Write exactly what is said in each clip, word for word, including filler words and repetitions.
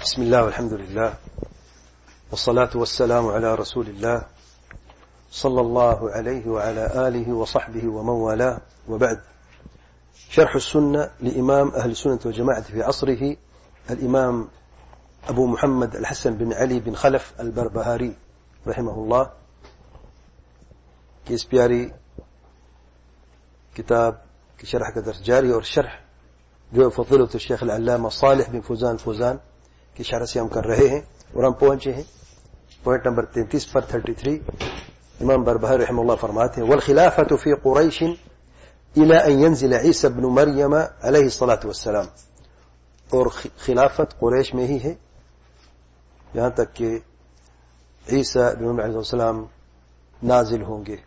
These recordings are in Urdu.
بسم الله والحمد لله والصلاة والسلام على رسول الله صلى الله عليه وعلى آله وصحبه ومن والاه، وبعد. شرح السنة لإمام أهل السنة والجماعة في عصره الإمام أبو محمد الحسن بن علي بن خلف البربهاري رحمه الله کی اس پیاری کتاب کی شرح کا درس جاری، اور شرح جو فضیلۃ الشیخ العلامہ صالح بن فوزان فوزان کی شرح سے ہم کر رہے ہیں، اور ہم پہنچے ہیں پوائنٹ نمبر تینتیس پر تھرٹی تھری. امام بربہاری رحمہ اللہ فرماتے ہیں: والخلافۃ فی قریش الی ان ینزل عیسی ابن مریم علیہ الصلاۃ والسلام، اور خلافت قریش میں ہی ہے یہاں تک کہ عیسی ابن مریم علیہ السلام نازل ہوں گے.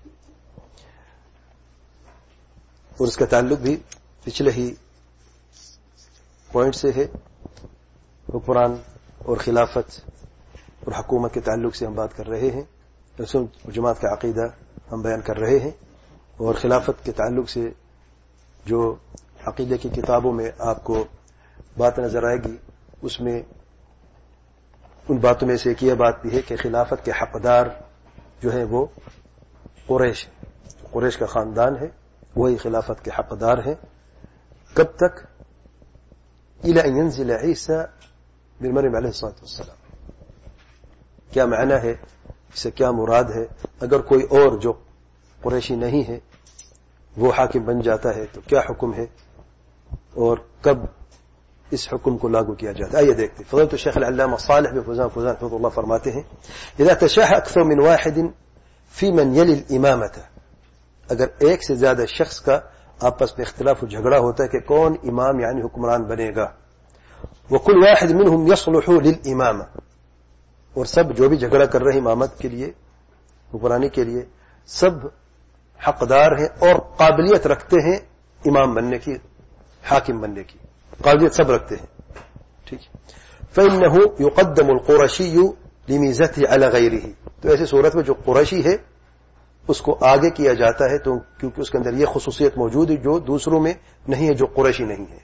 اور اس کا تعلق بھی پچھلے ہی پوائنٹ سے ہے. حکمران اور خلافت اور حکومت کے تعلق سے ہم بات کر رہے ہیں، رسول جماعت کا عقیدہ ہم بیان کر رہے ہیں، اور خلافت کے تعلق سے جو عقیدے کی کتابوں میں آپ کو بات نظر آئے گی، اس میں ان باتوں میں سے ایک یہ بات بھی ہے کہ خلافت کے حقدار جو ہے وہ قریش قریش کا خاندان ہے، وہی خلافت کے حقدار ہیں. کب تک؟ الی ان ینزل عیسی بن مریم علیہ الصلوۃ والسلام. کیا معنی ہے اس سے، کیا مراد ہے؟ اگر کوئی اور جو قریشی نہیں ہے وہ حاکم بن جاتا ہے تو کیا حکم ہے اور کب اس حکم کو لاگو کیا جاتا ہے؟ آئیے دیکھتے ہیں. فضیلۃ الشیخ العلامہ صالح بن فوزان فوزان رحمہ اللہ فرماتے ہیں: اذا تشاح اکثر من واحد فی من یلی الامامۃ، اگر ایک سے زیادہ شخص کا آپس میں اختلاف و جھگڑا ہوتا ہے کہ کون امام یعنی حکمران بنے گا، وکل واحد منہم یصلح للامامہ، اور سب جو بھی جھگڑا کر رہے ہیں امامت کے لیے، حکمرانی کے لیے، سب حقدار ہیں اور قابلیت رکھتے ہیں امام بننے کی، حاکم بننے کی قابلیت سب رکھتے ہیں. ٹھیک. فإنه يقدم القرشي لميزته على غيره، تو ایسی صورت میں جو قریشی ہے اس کو آگے کیا جاتا ہے تو کیونکہ اس کے اندر یہ خصوصیت موجود ہے جو دوسروں میں نہیں ہے، جو قریشی نہیں ہے.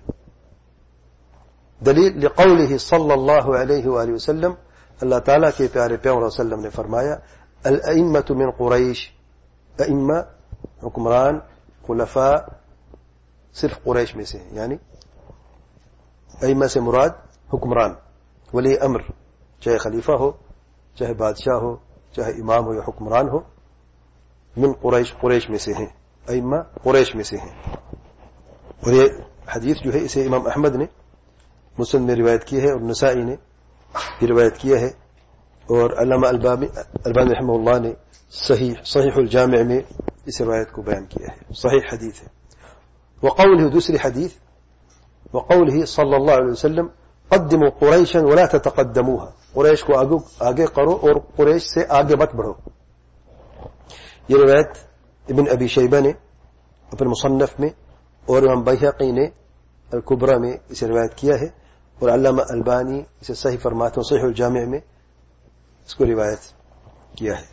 دلیل لقوله صلی اللہ علیہ وآلہ وسلم، اللہ تعالیٰ کے پیارے پیغمبر صلی اللہ علیہ وسلم نے فرمایا: الائمۃ من قریش، ائمہ حکمران خلفاء صرف قریش میں سے ہیں، یعنی ائمہ سے مراد حکمران ولی امر، چاہے خلیفہ ہو، چاہے بادشاہ ہو، چاہے امام ہو یا حکمران ہو، من قریش، قریش میں سے ہیں، ائمہ قریش میں سے ہیں. اور یہ حدیث جو ہے اسے امام احمد نے مسند میں روایت کی ہے، اور نسائی نے بھی روایت کیا ہے، اور علامہ البانی رحمہ اللہ نے صحیح صحیح الجامع میں اس روایت کو بیان کیا ہے، صحیح حدیث ہے. وقوله، دوسری حدیث، وقوله صلی اللہ علیہ وسلم: قدموا قریشا ولا تتقدموها، قریش کو آگے کرو اور قریش سے آگے مت بڑھو. یہ روایت ابن ابی شیبہ نے اپنے مصنف میں اور امام بیہقی نے الکبریٰ میں اسے روایت کیا ہے، اور علامہ البانی اسے صحیح فرماتے ہیں، صحیح الجامع میں اس کو روایت کیا ہے.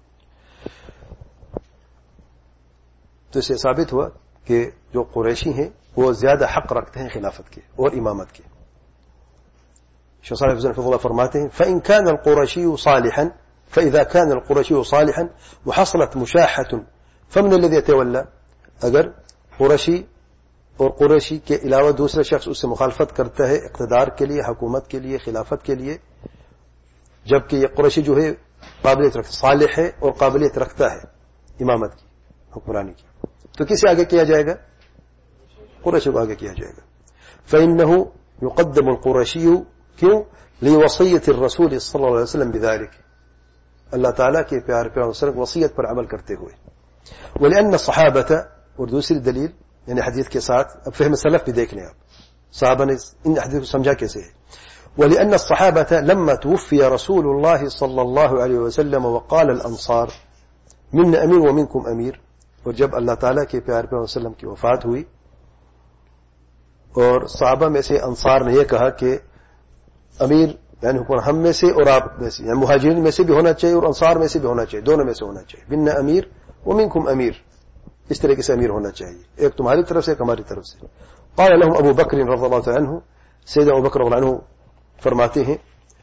تو اسے ثابت ہوا کہ جو قریشی ہیں وہ زیادہ حق رکھتے ہیں خلافت کے اور امامت کے. شیخ صالح فوزان رحمہ اللہ فرماتے ہیں: فإن كان القرشي صالحا فإذا كان القرشي صالحا وحصلت مشاحة فمن الذي يتولى، اگر قریشی اور قریشی کے علاوہ دوسرا شخص اس سے مخالفت کرتا ہے اقتدار کے لیے، حکومت کے لیے، خلافت کے لیے، جبکہ یہ قریشی جو ہے قابلیت رکھتا، صالح ہے اور قابلیت رکھتا ہے امامت کی، حکمرانی کی، تو کسے آگے کیا جائے گا؟ قریشی کو آگے کیا جائے گا. فإنه يقدم القرشي، کیوں؟ لوصیۃ الرسول صلی اللہ علیہ وسلم بذلك، اللہ تعالیٰ کے پیار پیار وسلم وصیت پر عمل کرتے ہوئے. ولأن الصحابة، اور دوسری دلیل یعنی حدیث کے ساتھ اب فہم سلف بھی دیکھ لیں آپ، صحابہ نے ان حدیث کو سمجھا کیسے ہے. ولأن الصحابة لما توفي رسول الله صلى الله عليه وسلم وقال الأنصار منا أمير ومنكم أمير، اور جب اللہ تعالیٰ کے پیار پیار وسلم کی وفات ہوئی اور صحابہ میں سے انصار نے یہ کہا کہ امیر یعنی حکمران ہم میں سے اور آپ میں سے، یعنی مہاجرین میں سے بھی ہونا چاہیے اور انصار میں سے بھی ہونا چاہیے، دونوں میں سے ہونا چاہیے. منا امیر ومنکم امیر، اس طریقے سے امیر ہونا چاہیے، ایک تمہاری طرف سے ایک ہماری طرف سے. قال لهم ابو بکر رضی اللہ عنہ، سیدنا ابو بکر رضی اللہ عنہ فرماتے ہیں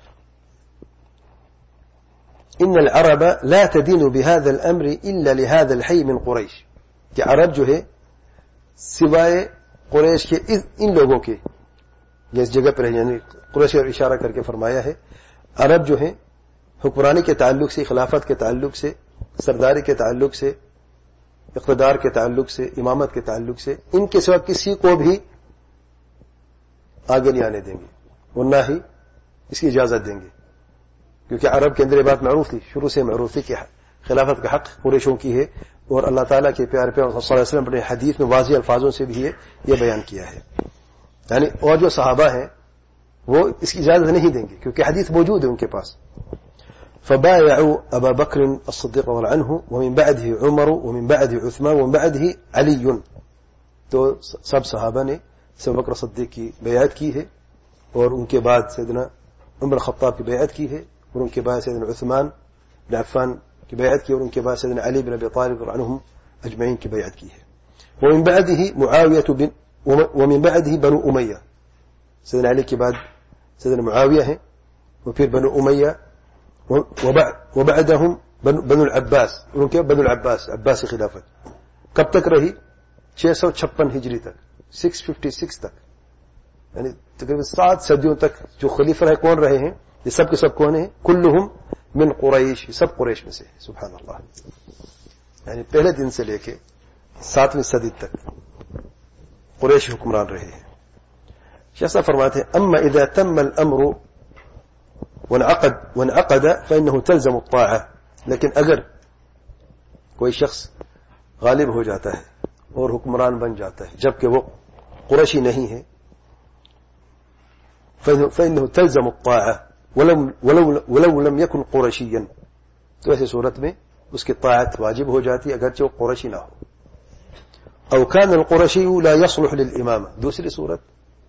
ان العرب لا تدين بهذا الامر الا لهذا الحي من قریش، کہ عرب جو ہے سوائے قریش کے ان لوگوں کے، یہ اس جگہ پر ہے، یعنی قریش پر اشارہ کر کے فرمایا ہے عرب جو ہیں حکمرانی کے تعلق سے، خلافت کے تعلق سے، سرداری کے تعلق سے، اقتدار کے تعلق سے، امامت کے تعلق سے ان کے سوا کسی کو بھی آگے نہیں آنے دیں گے اور نہ ہی اس کی اجازت دیں گے، کیونکہ عرب کے اندر یہ بات معروف تھی، شروع سے معروف تھی کہ خلافت کا حق قریشوں کی ہے، اور اللہ تعالیٰ کے پیارے پیغمبر صلی اللہ علیہ وسلم اپنے حدیث میں واضح الفاظوں سے بھی یہ بیان کیا ہے، یعنی اور جو صحابہ ہیں وہ اس کی اجازت نہیں دیں گے کیونکہ حدیث موجود ہے ان کے پاس. فبايعوا ابا بکر الصدیق رضی اللہ عنہ ومن بعده عمر ومن بعده عثمان ومن بعده علی، تو سب صحابہ نے ابو بکر صدیق کی بیعت کی ہے، اور ان کے بعد سیدنا عمر خطاب کی بیعت کی ہے، اور ان کے بعد سیدنا عثمان بن عفان کی بیعت کی، اور ان کے بعد سیدنا علی بن ابی طالب رضی اللہ عنہم اجمعین کی بیعت کی ہے. ومن بعده معاویہ بن ومن بعده بنو امیہ، سیدنا علی کے بعد سیدنا معاویہ ہیں، اور پھر بنو امیہ، وبعدهم بنو العباس، ان کے بنو العباس، عباسی خلافت کب تک رہی؟ چھ سو چھپن ہجری تک، سکس ففٹی سکس تک، یعنی تقریباً سات صدیوں تک جو خلیفہ رہے کون رہے ہیں؟ یہ سب کے سب کون ہیں؟ کلہم من قریش، سب قریش میں سے، سبحان اللہ، یعنی پہلے دن سے لے کے ساتویں صدی تک قریش حکمران رہے ہیں. شیخ صاحب فرماتے ہیں اما اذا تم الامر وانعقد وانعقد فانه تلزم الطاعه، لیکن اگر کوئی شخص غالب ہو جاتا ہے اور حکمران بن جاتا ہے جبکہ وہ قریشی نہیں ہے، فانه تلزم الطاعه ولو ولو ولو لم يكن قرشيا، تو ایسی صورت میں اس کی طاعت واجب ہو جاتی ہے اگرچہ وہ قریشی نہ ہو. او كان القرشي لا يصلح للامامه، دوسری صورت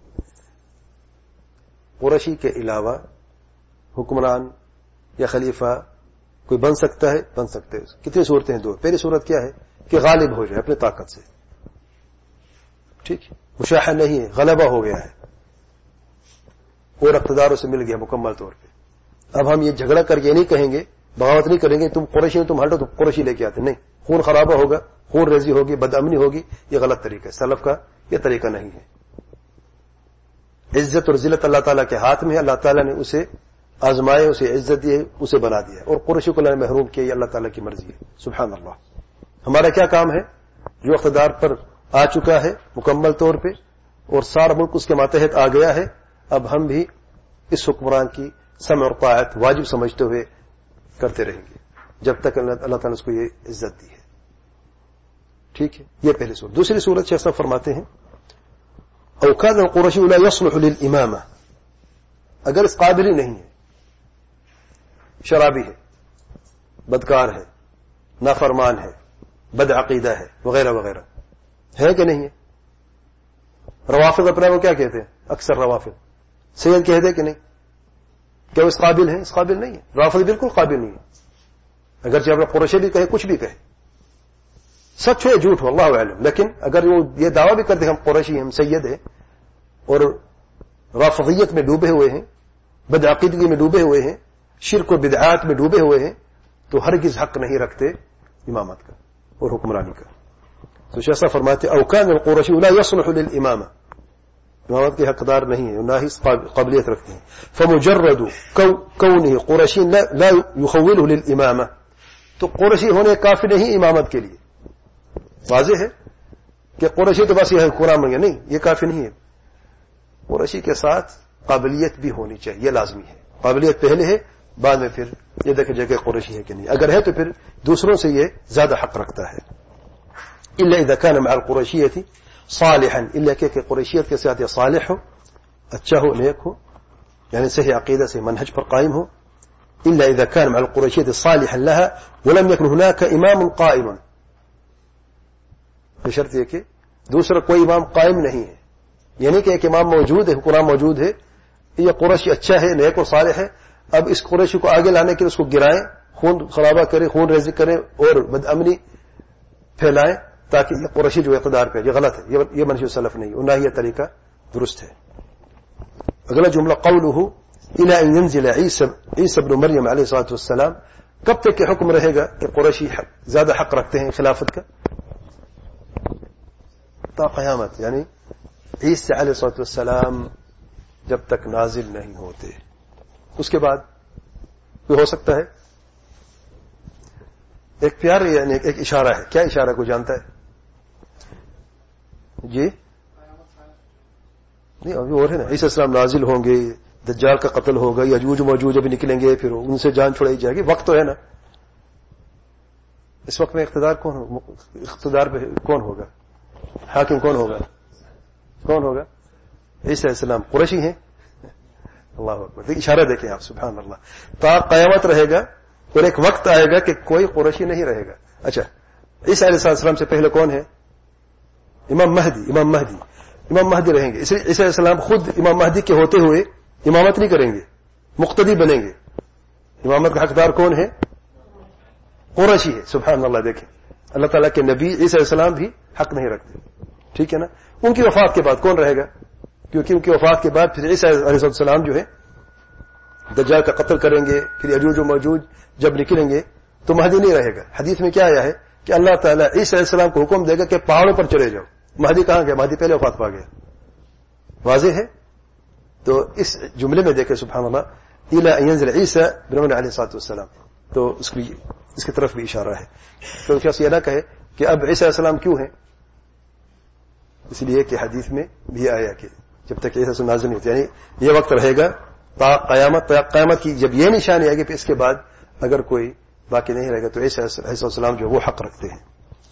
قریشی کے علاوہ حکمران یا خلیفہ کوئی بن سکتا ہے، بن سکتے ہیں. کتنی صورتیں ہیں؟ دو. پہلی صورت کیا ہے کہ غالب ہو جائے اپنی طاقت سے، ٹھیک، مشاحہ نہیں ہے، غلبہ ہو گیا ہے اور اقتداروں سے مل گیا مکمل طور پہ. اب ہم یہ جھگڑا کر کے نہیں کہیں گے، بغاوت نہیں کریں گے تم قریشی تم ہٹو، تم قریشی لے کے آتے، نہیں، خون خرابہ ہوگا، خون ریزی ہوگی، بدامنی ہوگی، یہ غلط طریقہ ہے، سلف کا یہ طریقہ نہیں ہے. عزت اور ذلت اللہ تعالیٰ کے ہاتھ میں ہے، اللہ تعالیٰ نے اسے آزمائے، اسے عزت دی ہے، اسے بنا دیا، اور قریشی کو اللہ نے محروم کیا، یہ اللہ تعالیٰ کی مرضی ہے. سبحان اللہ. ہمارا کیا کام ہے؟ جو اقتدار پر آ چکا ہے مکمل طور پہ اور سارا ملک اس کے ماتحت آ گیا ہے، اب ہم بھی اس حکمران کی سمع اور طاعت واجب سمجھتے ہوئے کرتے رہیں گے جب تک اللہ تعالیٰ نے اس کو یہ عزت دی ہے. ٹھیک ہے، یہ پہلی صورت. دوسری صورت شیخ صاحب فرماتے ہیں او كان القرشي لا يصلح للامامه، اگر اس قابل ہی نہیں ہے، شرابی ہے، بدکار ہے، نافرمان ہے، بد عقیدہ ہے، وغیرہ وغیرہ، ہے کہ نہیں ہے؟ روافض اپنے وہ کیا کہتے ہیں؟ اکثر روافض سید کہتے کہ نہیں؟ کیا وہ اس قابل ہیں؟ اس قابل نہیں ہے. روافض بالکل قابل نہیں ہے، اگرچہ اپنا قریشی بھی کہے، کچھ بھی کہے، سچ ہو یا جھوٹ ہو اللہ اعلم، لیکن اگر وہ یہ دعویٰ بھی کرتے ہیں ہم قریشی ہیں، ہم سید ہیں، اور رافضیت میں ڈوبے ہوئے ہیں، بدعقیدگی میں ڈوبے ہوئے ہیں، شرک و بدعات میں ڈوبے ہوئے ہیں، تو ہرگز حق نہیں رکھتے امامت کا اور حکمرانی کا. تو شیخ صاحب فرماتے او كان القرشي لا يصلح للامامه، امامت کے حقدار نہیں ہے، نہ ہی قابلیت رکھتے ہیں. فمجرد كونه قرشي لا يخوله للامامه، تو قرشی ہونے کافی نہیں امامت کے لیے. واضح ہے کہ قریشی تو بس یہ حکمران بن گیا، نہیں، یہ کافی نہیں ہے. قریشی کے ساتھ قابلیت بھی ہونی چاہیے، یہ لازمی ہے. قابلیت پہلے ہے، بعد میں پھر یہ دیکھا جائے کہ قریشی ہے کہ نہیں. اگر ہے تو پھر دوسروں سے یہ زیادہ حق رکھتا ہے. الا اذا كان مع القرشیۃ صالحا، الا کہ قریشیت کے ساتھ یہ صالح ہو، اچھا ہو، نیک ہو، یعنی صحیح عقیدہ سے منہج پر قائم ہو. الا اذا كان مع القرشیۃ صالحا لها ولم يكن هناك امام قائم، بشرط یہ کہ دوسرا کوئی امام قائم نہیں ہے، یعنی کہ ایک امام موجود ہے، حکمران موجود ہے، یہ قریشی اچھا ہے، نیک اور صالح ہے، اب اس قریشی کو آگے لانے کے لیے اس کو گرائیں، خون خرابہ کریں، خون ریزی کریں اور بدامنی پھیلائیں تاکہ یہ قریشی جو اقتدار پہ، یہ غلط ہے، یہ منہج سلف نہیں، اور نہ ہی یہ طریقہ درست ہے. اگلا جملہ قوله الى ان ينزل عيسى عيسى ابن مریم علیہ الصلوۃ والسلام. کب تک یہ حکم رہے گا کہ قریشی زیادہ حق رکھتے ہیں خلافت کا؟ تا قیامت، یعنی عیسی علیہ الصلوۃ والسلام جب تک نازل نہیں ہوتے. اس کے بعد کوئی ہو سکتا ہے؟ ایک پیار یعنی ایک اشارہ ہے. کیا اشارہ کو جانتا ہے؟ جی نہیں، ابھی اور ہے نا. عیسی السلام نازل ہوں گے، دجال کا قتل ہوگا، یجوج موجوج ابھی نکلیں گے، پھر ان سے جان چھڑائی جائے گی. وقت تو ہے نا. اس وقت میں اقتدار کون ہو اقتدار پہ کون ہوگا؟ حاکم کون ہوگا؟ کون ہوگا؟ عیسی علیہ السلام. قریشی ہیں. اللہ اکبر. اشارہ دیکھیں آپ، سبحان اللہ. تا قیامت رہے گا اور ایک وقت آئے گا کہ کوئی قریشی نہیں رہے گا. اچھا، عیسی علیہ السلام سے پہلے کون ہے؟ امام مہدی. امام مہدی امام مہدی رہیں گے. اس لیے عیسی علیہ السلام خود امام مہدی کے ہوتے ہوئے امامت نہیں کریں گے، مقتدی بنیں گے. امامت کا حقدار کون ہے؟ قریشی ہے. سبحان اللہ. دیکھیں اللہ تعالیٰ کے نبی عیسی علیہ السلام بھی حق نہیں رکھتے. ٹھیک ہے نا. ان کی وفات کے بعد کون رہے گا؟ کیونکہ ان کی وفات کے بعد پھر عیسی علیہ السلام جو ہے دجال کا قتل کریں گے، پھر یجوج و موجوج جب نکلیں گے تو مہدی نہیں رہے گا. حدیث میں کیا آیا ہے کہ اللہ تعالیٰ عیسی علیہ السلام کو حکم دے گا کہ پہاڑوں پر چلے جاؤ. مہدی کہاں گیا؟ مہدی پہلے وفات پا گیا. واضح ہے. تو اس جملے میں دیکھیں سبحان اللہ، الی ان ینزل عیسی ابن مریم علیہ الصلوۃ والسلام، تو اس کی اس کی طرف بھی اشارہ ہے. تو شخص یہ نہ کہے کہ اب عیسی علیہ السلام کیوں ہیں، اس لیے کہ حدیث میں بھی آیا کہ جب تک عیسی نازل نہیں ہوتے، یعنی یہ وقت رہے گا تا قیامت. تا قیامت کی جب یہ نشانی آئے گی، پھر اس کے بعد اگر کوئی باقی نہیں رہے گا تو عیسی علیہ السلام جو وہ حق رکھتے ہیں.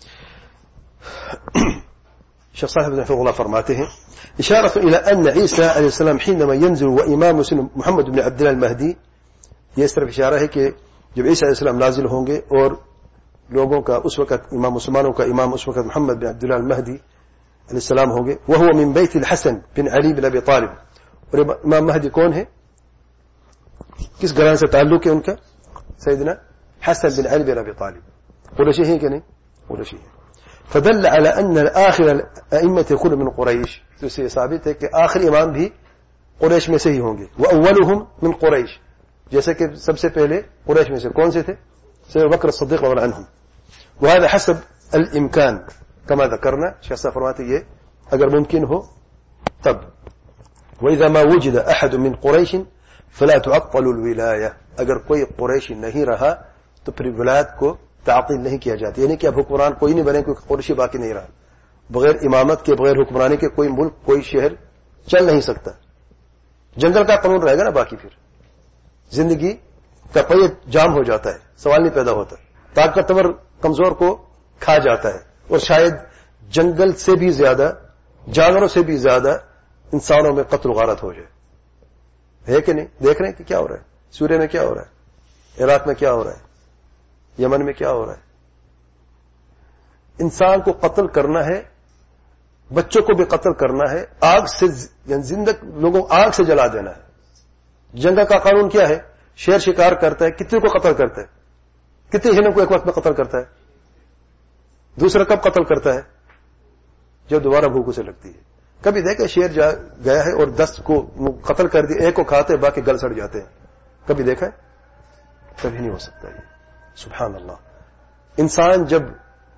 شیخ صاحب رحمہ اللہ فرماتے ہیں اشارة الى ان عیسی علیہ السلام حينما ينزل وامام محمد بن عبد الله المهدي، یہ اس طرف اشارہ ہے کہ جب عیسی علیہ السلام نازل ہوں گے اور لوگوں کا اس وقت امام مسلمانوں کا امام اس وقت محمد بن عبد الله المهدي علیہ السلام ہوں گے. وهو من بيت الحسن بن علي بن ابي طالب. اور امام مہدی کون ہے؟ کس گھرانے سے تعلق ہے ان کا؟ سیدنا حسن بن علي بن ابي طالب. قریشی ہیں کہ نہیں؟ قریشی ہیں. فدل على ان الاخر الائمه يكون من قريش. تو اس سے ثابت ہے کہ آخری امام بھی قریش میں سے ہی ہوں گے. واولهم من قریش، جیسے کہ سب سے پہلے قریش میں سے کون سے تھے؟ سیدنا بکر الصدیق رضی اللہ عنہ. وهذا حسب الامكان كما ذكرنا. شیخ صاحب فرماتے یہ اگر ممکن ہو تب. واذا ما وجد احد من قریش فلا تعطل الولايه. اگر کوئی قریشی نہیں رہا تو پھر ولایت کو تعطیل نہیں کیا جاتی، یعنی کہ اب حکمران کوئی نہیں بنے کیونکہ قریشی باقی نہیں رہا. بغیر امامت کے، بغیر حکمرانی کے کوئی ملک، کوئی شہر چل نہیں سکتا. جنگل کا قانون رہے گا نا، باقی پھر زندگی کا پہیہ جام ہو جاتا ہے، سوال نہیں پیدا ہوتا. طاقتور کمزور کو کھا جاتا ہے، اور شاید جنگل سے بھی زیادہ، جانوروں سے بھی زیادہ انسانوں میں قتل و غارت ہو جائے. ہے کہ نہیں؟ دیکھ رہے ہیں کہ کیا ہو رہا ہے. سوریہ میں کیا ہو رہا ہے، عراق میں کیا ہو رہا ہے، یمن میں کیا ہو رہا ہے. انسان کو قتل کرنا ہے، بچوں کو بھی قتل کرنا ہے، آگ سے زندہ لوگوں آگ سے جلا دینا ہے. جنگ کا قانون کیا ہے؟ شیر شکار کرتا ہے، کتنے کو قتل کرتا ہے، کتنے ہنوں کو ایک وقت میں قتل کرتا ہے. دوسرا کب قتل کرتا ہے؟ جب دوبارہ بھوک اسے لگتی ہے. کبھی دیکھا شیر جا گیا ہے اور دس کو قتل کر دیا، ایک کو کھاتے باقی گل سڑ جاتے ہیں. کبھی دیکھا ہے؟ کبھی نہیں ہو سکتا یہ. سبحان اللہ. انسان جب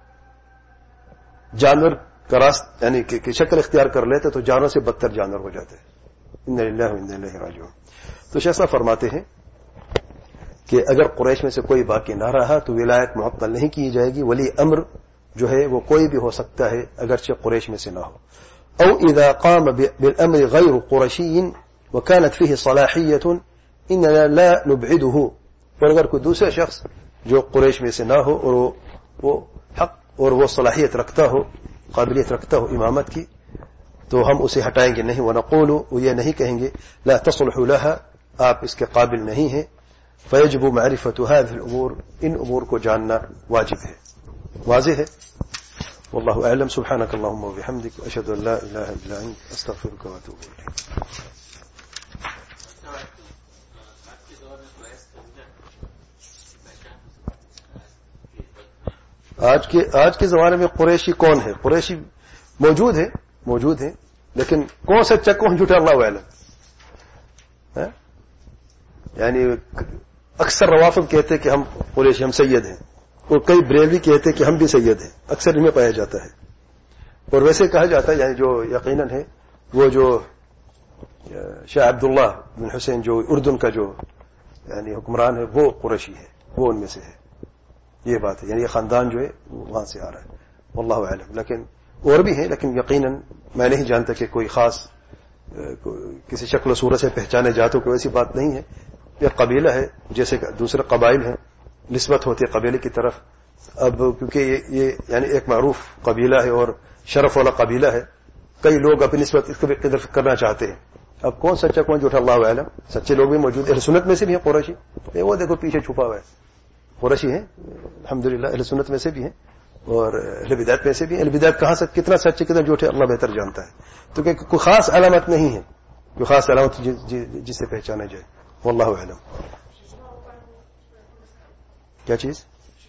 جانور کا راست یعنی کہ شکل اختیار کر لیتے تو جانور سے بدتر جانور ہو جاتے ہیں. انا للہ و انا الیہ راجعون. تو شیخ صاحب فرماتے ہیں کہ اگر قریش میں سے کوئی باقی نہ رہا تو ولایت معطل نہیں کی جائے گی. ولی امر جو ہے وہ کوئی بھی ہو سکتا ہے اگرچہ قریش میں سے نہ ہو. او اذا قام بالامر غیر قرشی وكانت فيه صلاحیة اننا لا نبعده. اور اگر کوئی دوسرا شخص جو قریش میں سے نہ ہو اور وہ حق اور وہ صلاحیت رکھتا ہو، قابلیت رکھتا ہو امامت کی، تو ہم اسے ہٹائیں گے نہیں. ونقول، وہ یہ نہیں کہیں گے لا تصلح لها، آپ اس کے قابل نہیں ہیں. فیجب معرفت هذه الامور، ان امور کو جاننا واجب ہے. واضح ہے. واللہ اعلم. سبحانک اللہم وبحمدک، اشہد ان لا الہ الا انت، استغفرک واتوب الیک. آج کے آج کے زمانے میں قریشی کون ہے؟ قریشی موجود ہے موجود ہیں لیکن کون سچا کون جھوٹا اللہ اعلم. یعنی اکثر روافض کہتے کہ ہم قریشی، ہم سید ہیں، اور کئی بریلوی کہتے کہ ہم بھی سید ہیں، اکثر ان میں پایا جاتا ہے. اور ویسے کہا جاتا ہے یعنی جو یقیناً ہے وہ جو شاہ عبداللہ بن حسین جو اردن کا جو یعنی حکمران ہے وہ قریشی ہے، وہ ان میں سے ہے. یہ بات ہے، یعنی یہ خاندان جو ہے وہاں سے آ رہا ہے. واللہ اعلم. لیکن اور بھی ہیں، لیکن یقیناً میں نہیں جانتا کہ کوئی خاص کسی شکل و صورت سے پہچانے جاتوں کوئی ایسی بات نہیں ہے. یہ قبیلہ ہے جیسے کہ دوسرے قبائل ہیں، نسبت ہوتی ہے قبیلے کی طرف. اب کیونکہ یہ, یہ یعنی ایک معروف قبیلہ ہے اور شرف والا قبیلہ ہے، کئی لوگ اپنی نسبت اس کو بھی قدر کرنا چاہتے ہیں. اب کون سچا کون جھوٹا اللہ عالم. سچے لوگ بھی موجود، اہل سنت میں سے بھی ہیں قریشی، وہ دیکھو پیچھے چھپا ہوا ہے، قریشی ہیں الحمدللہ، اہل سنت میں سے بھی ہیں اور اہل بدعت میں سے بھی. اہل بدعت کہاں سے کتنا سچے کتنا جھوٹے اللہ بہتر جانتا ہے. تو کہ کوئی خاص علامت نہیں ہے، کوئی خاص علامت جس سے پہچانا جائے. واللہ اعلم. کیا چیز؟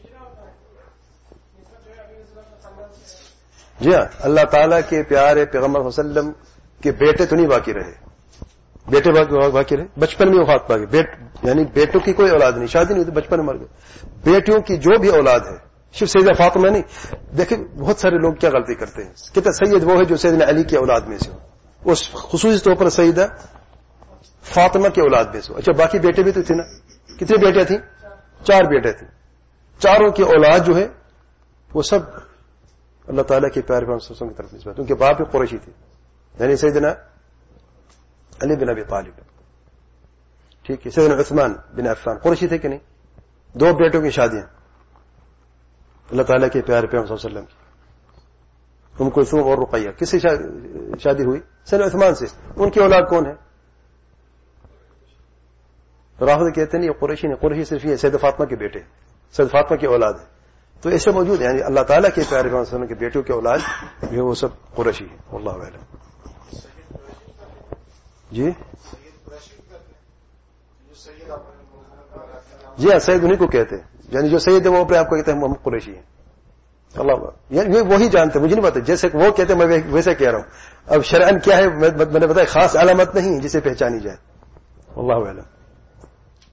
جی ہاں، اللہ تعالیٰ کے پیارے پیغمبر صلی اللہ علیہ وسلم کے بیٹے تو نہیں باقی رہے، بیٹے باقی رہے، بچپن میں وفات پا گئے. بیٹ یعنی بیٹوں کی کوئی اولاد نہیں، شادی نہیں ہوئی، بچپن میں مر گئے. بیٹیوں کی جو بھی اولاد ہے، صرف سیدہ فاطمہ نہیں. دیکھیں بہت سارے لوگ کیا غلطی کرتے ہیں، کہتے سید وہ ہے جو سیدنا علی کی اولاد میں سے ہو، اس خصوصی طور پر سیدہ فاطمہ کی اولاد میں سے ہو. اچھا باقی بیٹے بھی تو تھے نا، کتنی بیٹیاں تھیں؟ چار بیٹے تھے. چاروں کی اولاد جو ہے وہ سب اللہ تعالیٰ کے پیارے پیغمبر صلی اللہ علیہ وسلم کی طرف نسبت. ان کے باپ بھی قریشی تھے، یعنی سیدنا علی بن ابی طالب، ٹھیک ہے، سیدنا عثمان بن عفان قریشی تھے کہ نہیں؟ دو بیٹوں کی شادیاں اللہ تعالیٰ کے پیارے پیغمبر صلی اللہ علیہ وسلم کی. ام کلثوم اور رقیہ کس سے شادی ہوئی؟ سیدنا عثمان سے. ان کی اولاد کون ہے؟ رافضی کہتے ہیں نہیں یہ قریشی نہیں، قریشی صرف یہ سیدہ فاطمہ کے بیٹے، سیدہ فاطمہ کی اولاد ہے. تو ایسے موجود ہیں، یعنی اللہ تعالیٰ کے پیارے پیغمبر صلی اللہ علیہ وسلم کے بیٹوں کی اولاد جو وہ سب قریشی ہیں. واللہ اعلم. جی جی ہاں، سید انہیں کو کہتے ہیں، یعنی جو سید ہے وہ اپنے آپ کو کہتے ہیں ہم قریشی ہیں. اللہ یعنی وہی جانتے، مجھے نہیں پتا، جیسے وہ کہتے ہیں میں ویسے کہہ رہا ہوں. اب شرعن کیا ہے میں نے بتایا، خاص علامت نہیں جسے پہچانی جائے. اللہ اعلم.